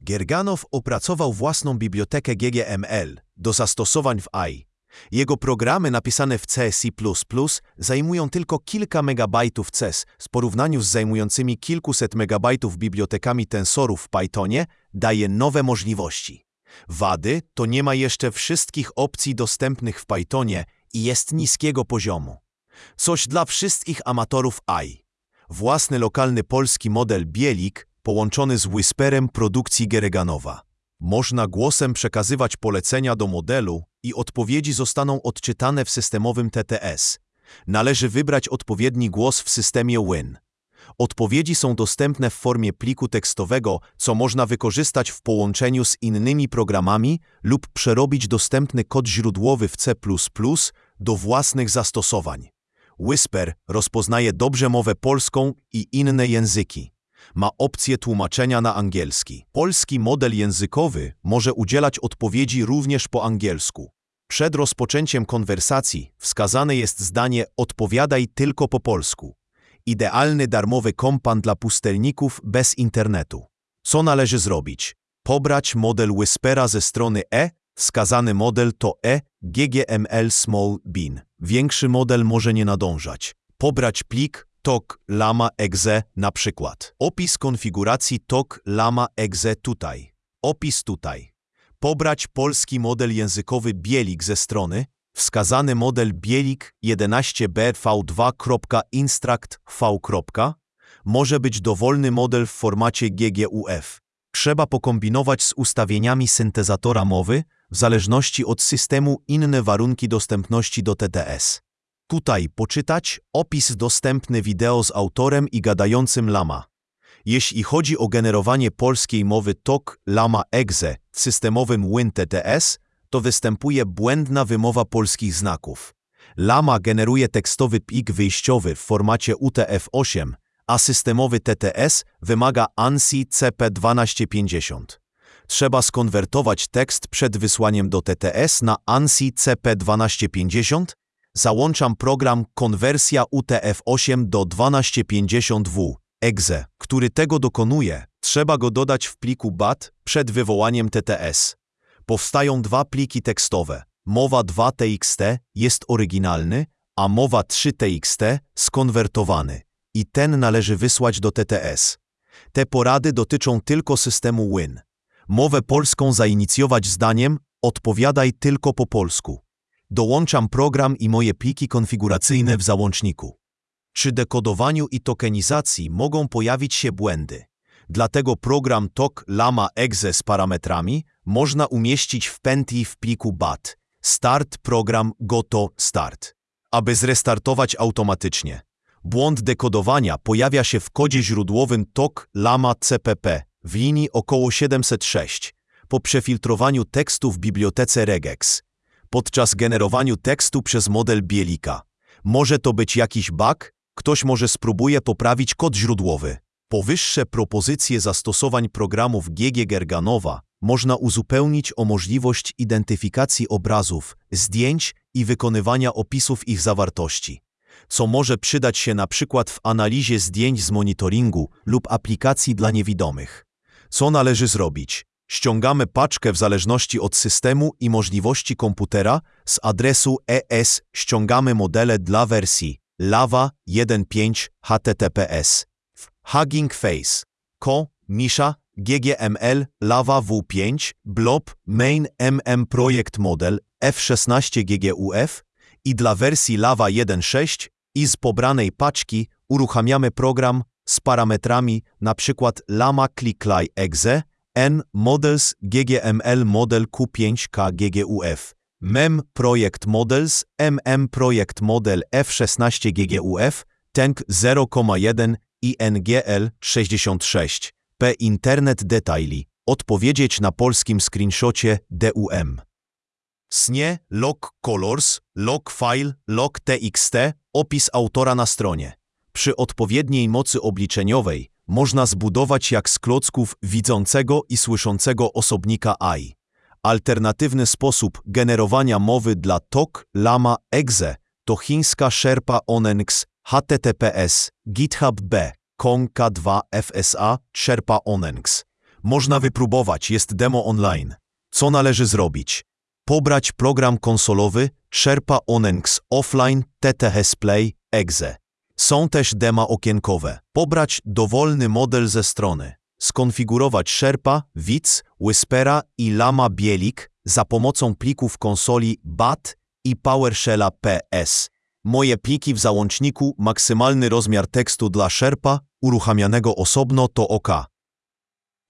Gerganow opracował własną bibliotekę GGML do zastosowań w AI. Jego programy napisane w C, C++ zajmują tylko kilka megabajtów CES w porównaniu z zajmującymi kilkuset megabajtów bibliotekami tensorów w Pythonie daje nowe możliwości. Wady to nie ma jeszcze wszystkich opcji dostępnych w Pythonie i jest niskiego poziomu. Coś dla wszystkich amatorów AI. Własny lokalny polski model Bielik połączony z Whisperem produkcji Gerganowa. Można głosem przekazywać polecenia do modelu i odpowiedzi zostaną odczytane w systemowym TTS. Należy wybrać odpowiedni głos w systemie Win. Odpowiedzi są dostępne w formie pliku tekstowego, co można wykorzystać w połączeniu z innymi programami lub przerobić dostępny kod źródłowy w C++ do własnych zastosowań. Whisper rozpoznaje dobrze mowę polską i inne języki. Ma opcję tłumaczenia na angielski. Polski model językowy może udzielać odpowiedzi również po angielsku. Przed rozpoczęciem konwersacji wskazane jest zdanie „odpowiadaj tylko po polsku”. Idealny darmowy kompan dla pustelników bez internetu. Co należy zrobić? Pobrać model Whispera ze strony Wskazany model to GGML Small Bean. Większy model może nie nadążać. Pobrać plik TOC Llama Exe na przykład. Opis konfiguracji TOC Llama Exe tutaj. Opis tutaj. Pobrać polski model językowy Bielik ze strony. Wskazany model Bielik 11bv2.instruct.v. Może być dowolny model w formacie GGUF. Trzeba pokombinować z ustawieniami syntezatora mowy, w zależności od systemu inne warunki dostępności do TTS. Tutaj poczytać opis dostępny wideo z autorem i gadającym Llama. Jeśli chodzi o generowanie polskiej mowy TOC Llama Exe w systemowym WinTTS, to występuje błędna wymowa polskich znaków. Llama generuje tekstowy plik wyjściowy w formacie UTF-8, a systemowy TTS wymaga ANSI CP1250. Trzeba skonwertować tekst przed wysłaniem do TTS na ANSI CP1250. Załączam program konwersja UTF-8 do 1250W exe, który tego dokonuje. Trzeba go dodać w pliku BAT przed wywołaniem TTS. Powstają dwa pliki tekstowe. Mowa 2.txt jest oryginalny, a mowa 3.txt skonwertowany. I ten należy wysłać do TTS. Te porady dotyczą tylko systemu Win. Mowę polską zainicjować zdaniem „odpowiadaj tylko po polsku”. Dołączam program i moje pliki konfiguracyjne w załączniku. Przy dekodowaniu i tokenizacji mogą pojawić się błędy. Dlatego program TOC Llama Exe z parametrami można umieścić w pętli w pliku BAT. Start program goto start. Aby zrestartować automatycznie. Błąd dekodowania pojawia się w kodzie źródłowym TOC Llama CPP w linii około 706 po przefiltrowaniu tekstu w bibliotece regex. Podczas generowaniu tekstu przez model Bielika. Może to być jakiś bug? Ktoś może spróbuje poprawić kod źródłowy. Powyższe propozycje zastosowań programów GG Gerganowa można uzupełnić o możliwość identyfikacji obrazów, zdjęć i wykonywania opisów ich zawartości, co może przydać się na przykład w analizie zdjęć z monitoringu lub aplikacji dla niewidomych. Co należy zrobić? Ściągamy paczkę w zależności od systemu i możliwości komputera z adresu ES. Ściągamy modele dla wersji Lava 1.5 HTTPS. Hugging Face. Misha GGML Lava W5 Blob Main Project Model F16 GGUF i dla wersji Lava 1.6 i z pobranej paczki uruchamiamy program z parametrami np. Llama ClickLy Exe N Models GGML Model Q5K GGUF MEM Project Models Project Model F16 GGUF Tank 0,1 INGL 66 P Internet Detaili odpowiedzieć na polskim screenshocie DUM. SNIE Log Colors Log File Log TXT opis autora na stronie. Przy odpowiedniej mocy obliczeniowej można zbudować jak z klocków widzącego i słyszącego osobnika AI. Alternatywny sposób generowania mowy dla TOC Llama Exe to chińska Sherpa Onenx https github b konka 2 fsa Sherpa Onenx. Można wypróbować, jest demo online. Co należy zrobić? Pobrać program konsolowy Sherpa Onenx Offline TTS Play Exe. Są też dema okienkowe. Pobrać dowolny model ze strony. Skonfigurować Sherpa, Widz, Whispera i Lama Bielik za pomocą plików konsoli BAT i PowerShella PS. Moje pliki w załączniku, maksymalny rozmiar tekstu dla Sherpa, uruchamianego osobno to OK.